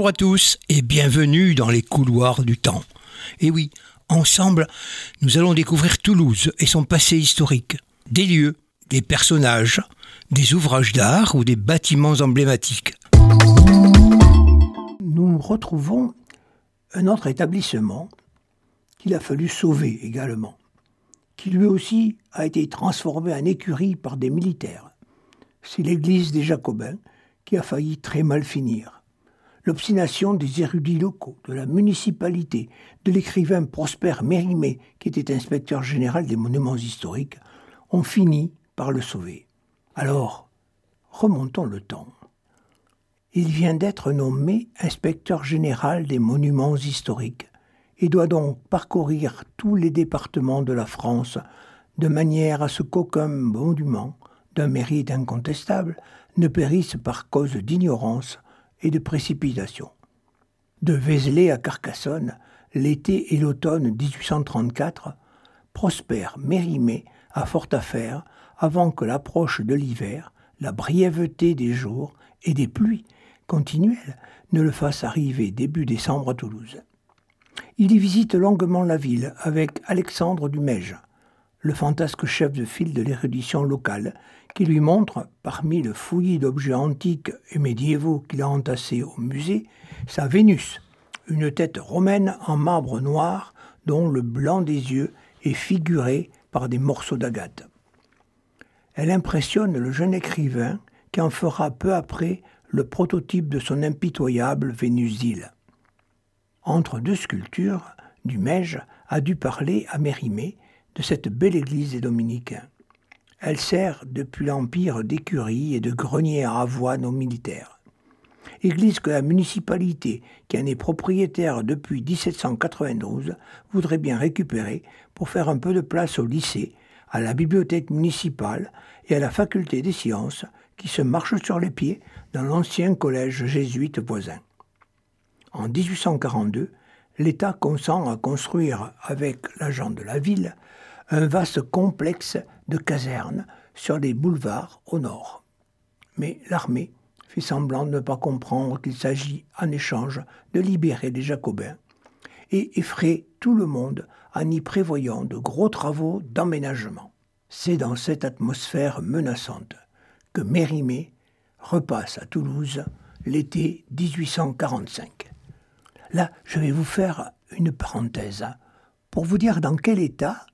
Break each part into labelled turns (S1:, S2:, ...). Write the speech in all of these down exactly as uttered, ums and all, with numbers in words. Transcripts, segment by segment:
S1: Bonjour à tous et bienvenue dans les couloirs du temps. Et oui, ensemble, nous allons découvrir Toulouse et son passé historique. Des lieux, des personnages, des ouvrages d'art ou des bâtiments emblématiques.
S2: Nous retrouvons un autre établissement qu'il a fallu sauver également, qui lui aussi a été transformé en écurie par des militaires. C'est l'église des Jacobins qui a failli très mal finir. L'obstination des érudits locaux, de la municipalité, de l'écrivain Prosper Mérimée, qui était inspecteur général des monuments historiques, ont fini par le sauver. Alors, remontons le temps. Il vient d'être nommé inspecteur général des monuments historiques et doit donc parcourir tous les départements de la France de manière à ce qu'aucun monument d'un mérite incontestable ne périsse par cause d'ignorance et de précipitation. De Vézelay à Carcassonne, l'été et l'automne dix-huit cent trente-quatre, Prosper Mérimée a fort à faire avant que l'approche de l'hiver, la brièveté des jours et des pluies continuelles ne le fassent arriver début décembre à Toulouse. Il y visite longuement la ville avec Alexandre Dumaige, le fantasque chef de file de l'érudition locale, qui lui montre, parmi le fouillis d'objets antiques et médiévaux qu'il a entassés au musée, sa Vénus, une tête romaine en marbre noir dont le blanc des yeux est figuré par des morceaux d'agate. Elle impressionne le jeune écrivain qui en fera peu après le prototype de son impitoyable Vénus d'île. Entre deux sculptures, Dumaige a dû parler à Mérimée de cette belle église des Dominicains. Elle sert depuis l'Empire d'écurie et de grenier à avoine aux militaires. Église que la municipalité, qui en est propriétaire depuis dix-sept cent quatre-vingt-douze, voudrait bien récupérer pour faire un peu de place au lycée, à la bibliothèque municipale et à la faculté des sciences qui se marchent sur les pieds dans l'ancien collège jésuite voisin. En dix-huit cent quarante-deux, l'État consent à construire avec l'agent de la ville un vaste complexe de casernes sur les boulevards au nord. Mais l'armée fait semblant de ne pas comprendre qu'il s'agit en échange de libérer les Jacobins et effraie tout le monde en y prévoyant de gros travaux d'emménagement. C'est dans cette atmosphère menaçante que Mérimée repasse à Toulouse l'été dix-huit cent quarante-cinq. Là, je vais vous faire une parenthèse pour vous dire dans quel état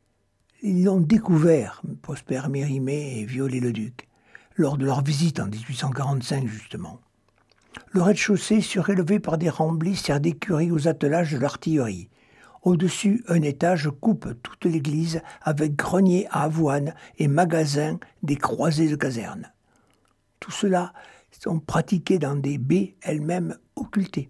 S2: ils ont découvert Prosper Mérimée et Viollet-le-Duc lors de leur visite en dix-huit cent quarante-cinq justement. Le rez-de-chaussée surélevé par des remblis sert d'écurie aux attelages de l'artillerie. Au-dessus, un étage coupe toute l'église avec grenier à avoine et magasin des croisées de caserne. Tout cela sont pratiqués dans des baies elles-mêmes occultées.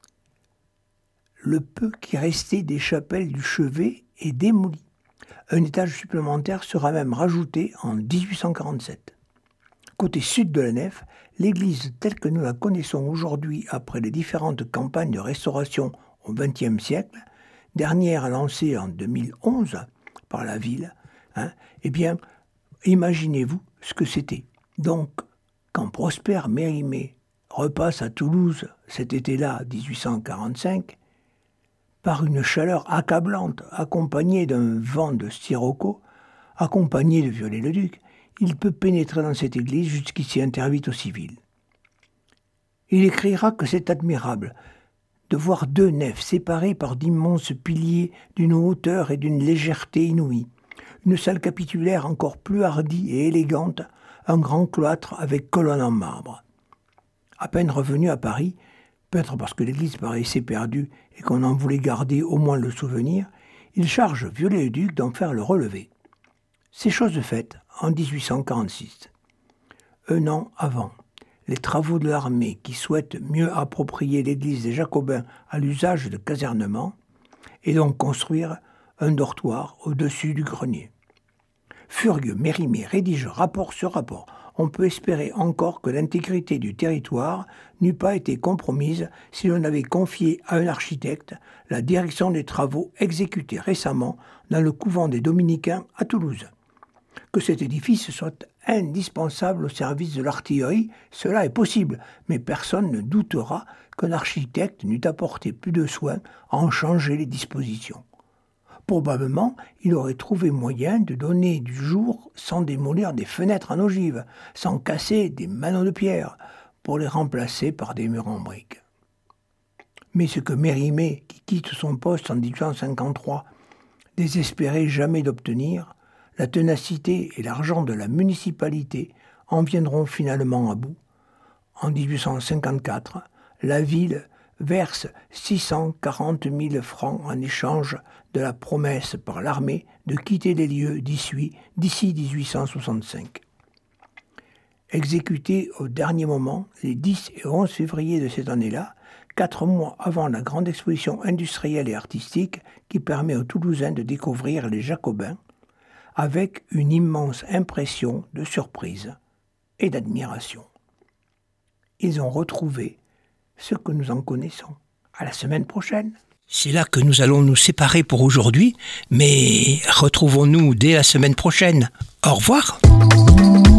S2: Le peu qui restait des chapelles du chevet est démoli. Un étage supplémentaire sera même rajouté en dix-huit cent quarante-sept. Côté sud de la nef, l'église telle que nous la connaissons aujourd'hui après les différentes campagnes de restauration au vingtième siècle, dernière lancée en deux mille onze par la ville, hein, eh bien, imaginez-vous ce que c'était. Donc, quand Prosper Mérimée repasse à Toulouse cet été-là, dix-huit cent quarante-cinq, par une chaleur accablante, accompagnée d'un vent de sirocco, accompagné de Viollet-le-Duc, il peut pénétrer dans cette église jusqu'ici interdite aux civils. Il écrira que c'est admirable de voir deux nefs séparées par d'immenses piliers d'une hauteur et d'une légèreté inouïes, une salle capitulaire encore plus hardie et élégante, un grand cloître avec colonnes en marbre. À peine revenu à Paris, peut-être parce que l'église paraissait perdue et qu'on en voulait garder au moins le souvenir, il charge Viollet-le-Duc d'en faire le relevé. C'est chose faite en dix-huit cent quarante-six. Un an avant, les travaux de l'armée qui souhaitent mieux approprier l'église des Jacobins à l'usage de casernement et donc construire un dortoir au-dessus du grenier. Furieux, Mérimée rédige rapport sur rapport. On peut espérer encore que l'intégrité du territoire n'eût pas été compromise si l'on avait confié à un architecte la direction des travaux exécutés récemment dans le couvent des Dominicains à Toulouse. Que cet édifice soit indispensable au service de l'artillerie, cela est possible, mais personne ne doutera qu'un architecte n'eût apporté plus de soin à en changer les dispositions. Probablement, il aurait trouvé moyen de donner du jour sans démolir des fenêtres en ogive, sans casser des manneaux de pierre, pour les remplacer par des murs en briques. Mais ce que Mérimée, qui quitte son poste en dix-huit cent cinquante-trois, désespérait jamais d'obtenir, la ténacité et l'argent de la municipalité en viendront finalement à bout. En dix-huit cent cinquante-quatre, la ville verse six cent quarante mille francs en échange de la promesse par l'armée de quitter les lieux d'ici dix-huit cent soixante-cinq. Exécutés au dernier moment, les dix et onze février de cette année-là, quatre mois avant la grande exposition industrielle et artistique qui permet aux Toulousains de découvrir les Jacobins, avec une immense impression de surprise et d'admiration. Ils ont retrouvé ce que nous en connaissons. À la semaine prochaine.
S1: C'est là que nous allons nous séparer pour aujourd'hui, mais retrouvons-nous dès la semaine prochaine. Au revoir.